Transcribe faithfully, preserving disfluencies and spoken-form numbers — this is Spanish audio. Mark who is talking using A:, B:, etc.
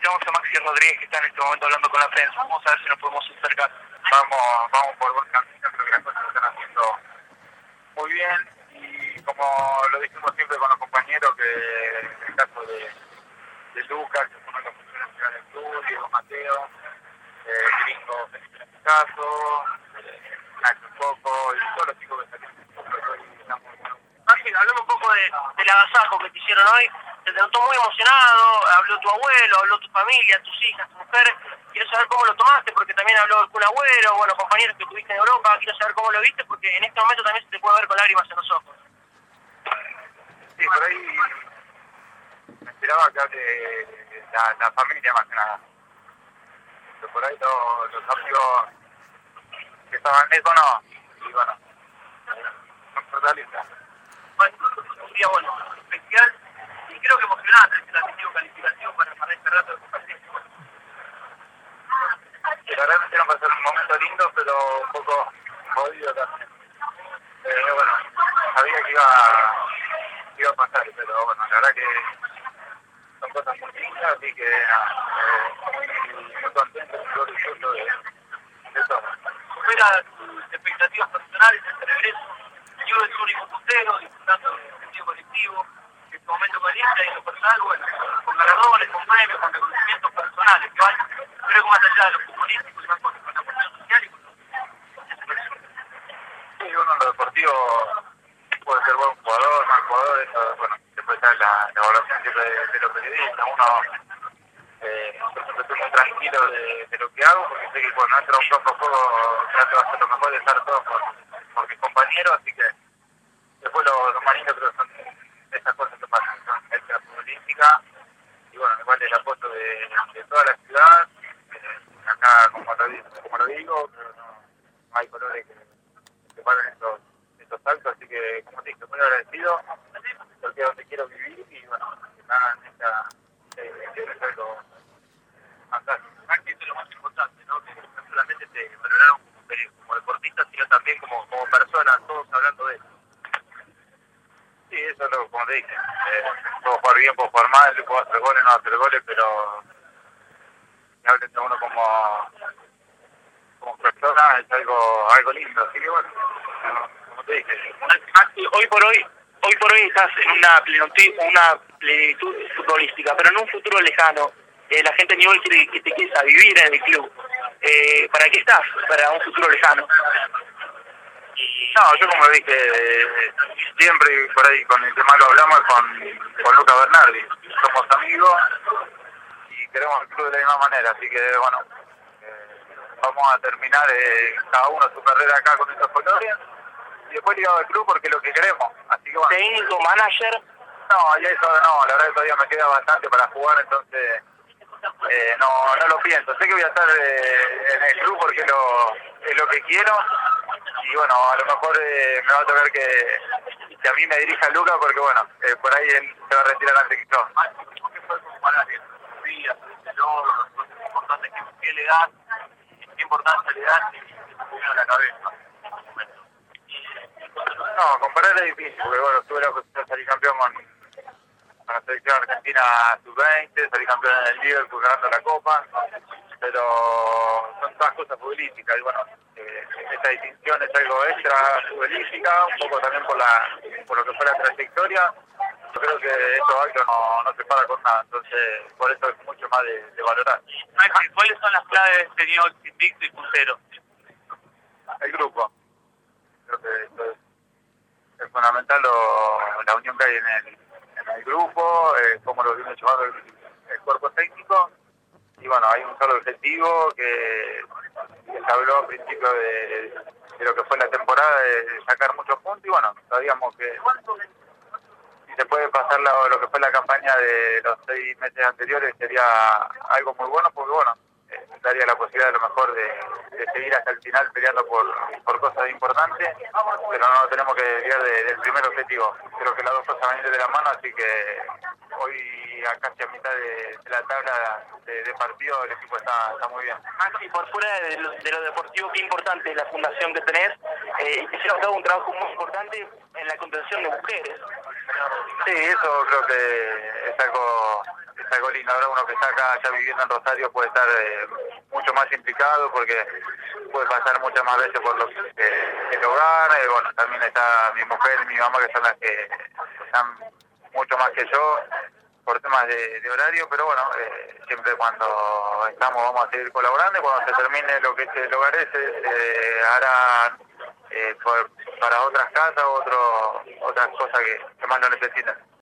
A: tenemos a Maxi Rodríguez que está en este momento hablando con la prensa. Vamos a ver si nos podemos acercar.
B: Vamos, vamos por buen camino, creo que las cosas se están haciendo muy bien y como lo dijimos siempre con los compañeros, que en el caso de, de Lucas, que es uno de los funcionarios del club, Diego Mateo, eh, Gringo Felipe en este caso, eh, Nacho Coco y todos los chicos que salieron del club, creo que hoy están muy buenos.
A: Maxi, hablando un poco de, del agasajo que te hicieron hoy, te notó muy emocionado, habló tu abuelo, habló tu familia, tus hijas, tu mujer. Quiero saber cómo lo tomaste, porque también habló el Kun Agüero, bueno, compañeros que tuviste en Europa. Quiero saber cómo lo viste, porque en este momento también se te puede ver con lágrimas en los ojos.
B: Sí, por ahí me esperaba que hable la, la familia más que nada. Pero por ahí los, los amigos que estaban lejos no, y bueno, son protagonistas.
A: Bueno, un día bueno, especial y creo que emocionante, el tenido calificación para, para este rato de compartir.
B: Sí, la verdad me hicieron pasar un momento lindo, pero un poco jodido también. Eh, bueno, sabía que iba, iba a pasar, pero bueno, la verdad que son cosas muy lindas, así que nada, eh, muy, muy contento, muy orgulloso de, de todo.
A: Supera tus expectativas personales, el regreso. Yo es el único puntero, disfrutando del sentido colectivo, en este momento caliente y en lo personal, bueno, con galardones, con premios, con reconocimientos personales, que van, creo que más allá de los futbolísticos, y más con la cuestión social y con
B: Sí, uno en lo deportivo puede ser buen jugador, mal jugador, eso, bueno, después está la, la evaluación siempre de, de los periodistas. Uno, eh, yo siempre estoy muy tranquilo de, de lo que hago, porque sé que cuando entro a un campo de juego trato de hacer lo mejor, de estar todo por, por mis compañeros, así que después lo, lo más lindo creo que son esas cosas que pasan, son extra futbolística, y bueno, igual el apoyo de, de toda la ciudad, eh, acá como lo, como lo digo, pero no, no hay colores que que paren estos, estos saltos, así que como te dije, muy agradecido, porque es donde quiero vivir y bueno, que me hagan esta elección es algo fantástico.
A: Maxi, eso es lo más importante, ¿no? Que no solamente te valoraron como, como deportista, sino también como, como persona, todos hablando de eso.
B: Sí, eso es lo como te dije, eh, puedo jugar bien, puedo jugar mal, puedo hacer goles, no hacer goles, pero que hablen de uno como, como persona es algo, algo lindo, así que bueno, como te dije.
A: Maxi, hoy por hoy, hoy por hoy estás en una plenitud, una plenitud futbolística, pero en un futuro lejano. Eh, la gente de Newell's quiere que te quedes a vivir en el club. Eh, ¿Para qué estás? Para un futuro lejano.
B: No, yo como dije, eh, siempre por ahí con el que más lo hablamos es con, con Luca Bernardi. Somos amigos y queremos el club de la misma manera, así que bueno, eh, vamos a terminar eh, cada uno su carrera acá con estos colores y después ligado al club porque es lo que queremos. Así que bueno.
A: Técnico, manager.
B: No, y eso no, la verdad que todavía me queda bastante para jugar, entonces eh, no, no lo pienso. Sé que voy a estar eh, en el club porque es lo, es lo que quiero. Y bueno, a lo mejor eh, me va a tocar que, que a mí me dirija Luca porque bueno, eh, por ahí él se va a retirar antes que yo.
A: ¿Qué fue comparar estos días, este logro, las cosas importantes que, que le das, qué importancia le das y que te pusieron a la cabeza?
B: No, comparar es difícil porque bueno, tuve la oportunidad de salir campeón con, con la selección argentina sub veinte, salí campeón en el Liverpool ganando la Copa, pero son todas cosas futbolísticas y bueno, eh, esta distinción es algo extra futbolística, un poco también por la por lo que fue la trayectoria. Yo creo que esto algo no, no se para con nada, entonces por eso es mucho más de, de valorar.
A: Maxi, ¿cuáles son las claves de este Newell's invicto y puntero?
B: El grupo, creo que esto es, es fundamental lo, la unión que hay en el, en el grupo, eh, cómo lo viene llevando el, el cuerpo técnico. Y bueno, hay un solo objetivo que, que se habló al principio de, de lo que fue la temporada, de sacar muchos puntos y bueno, sabíamos que si se puede pasar lo, lo que fue la campaña de los seis meses anteriores sería algo muy bueno porque bueno, eh, daría la posibilidad a lo mejor de, de seguir hasta el final peleando por, por cosas importantes, pero no tenemos que desviar de, del primer objetivo. Creo que las dos cosas van a ir de la mano, así que hoy a casi a mitad de, de la tabla de, de partido el equipo está, está muy bien.
A: Maxi, por fuera de lo, de lo deportivo, qué importante es la fundación que tenés, eh, y quisieron hacer un trabajo muy importante en la contención de mujeres.
B: Sí, eso creo que es algo es algo lindo. Ahora uno que está acá ya viviendo en Rosario puede estar eh, mucho más implicado porque puede pasar muchas más veces por lo que eh, el hogar. Eh, bueno, también está mi mujer y mi mamá, que son las que están mucho más que yo por temas de, de horario, pero bueno, eh, siempre cuando estamos vamos a seguir colaborando, y cuando se termine lo que es el hogar ese, se hará eh, por, para otras casas, otro, otras cosas que, que más lo necesitan.